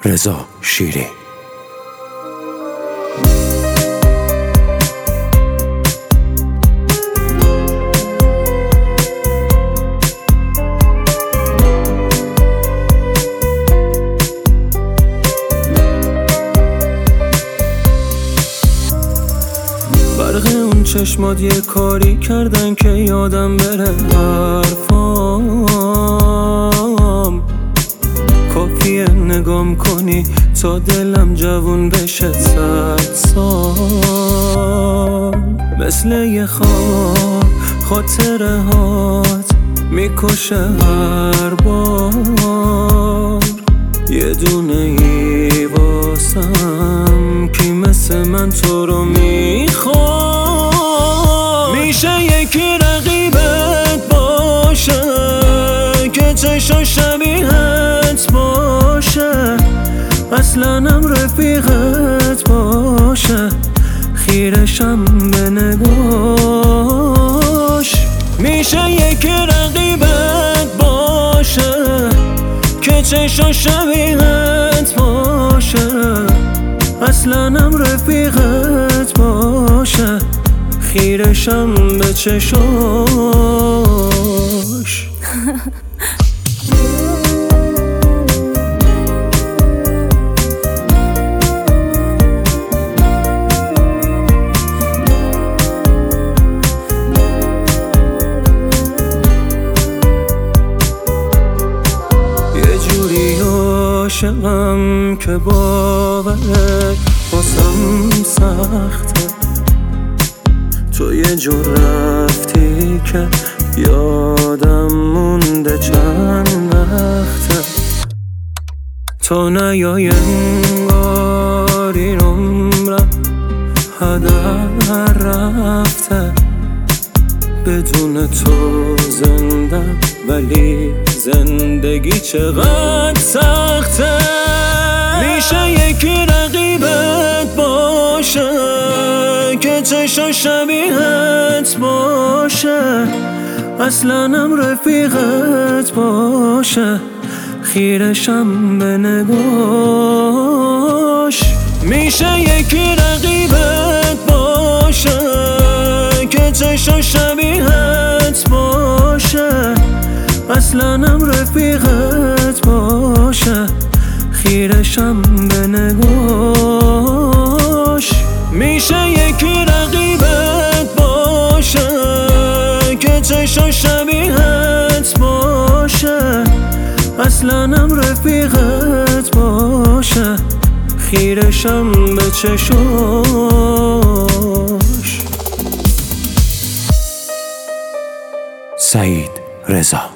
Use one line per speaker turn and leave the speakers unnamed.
رضا شیری.
برق اون چشمات یه کاری کردن که یادم بره حرفام. کافیه نگام کنی تا دلم جوون بشه 100 سال. مثل یه خواب خاطره هات میکشه هر بار. یه دونه ای واسم کی مثل من تو رو میخواد. میشه یکی رقیبت باشه که چشم شبیهت باشه، اصلا هم رفیقت باشه، خیرشم به نگاش. میشه یکی رقیبت باشه که چشم شبیهت باشه، اصلا هم رفیقت باشه، خیرشم به چشاش. عاشقم که باورت واسم سخته. تو یه جور رفتی که یادم مونده چند وقته. تو نیای انگار این عمرم هدر رفته. بدون تو زندم ولی زندگی چقدر سخته. میشه یکی رقیبت باشه که چشم شبیهت باشه، اصلا هم رفیقت باشه، خیرشم به نگاش. میشه یکی رقیبت باشه که چشم شبیهت باشه، اصلا هم رفیقت باشه، خیرشم به نگاش. میشه یکی رقیبت باشه که چشم شبیهت باشه، اصلا هم رفیقت باشه، خیرشم به چشاش.
سعید رضا.